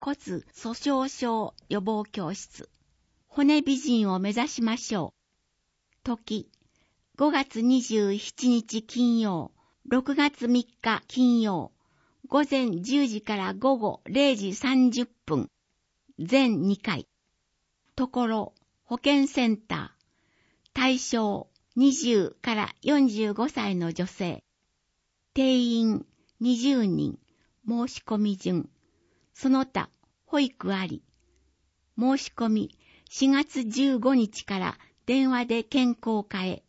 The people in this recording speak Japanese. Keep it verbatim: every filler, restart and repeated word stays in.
骨粗鬆症予防教室。骨美人を目指しましょう。時、ごがつにじゅうしちにち金曜、ろくがつみっか金曜、午前じゅうじから午後れいじさんじゅっぷん、全にかい。ところ、保健センター、対象にじゅうからよんじゅうごさいの女性。定員にじゅうにん、申し込み順。その他、保育あり。申し込みしがつじゅうごにちから電話で健康課へ。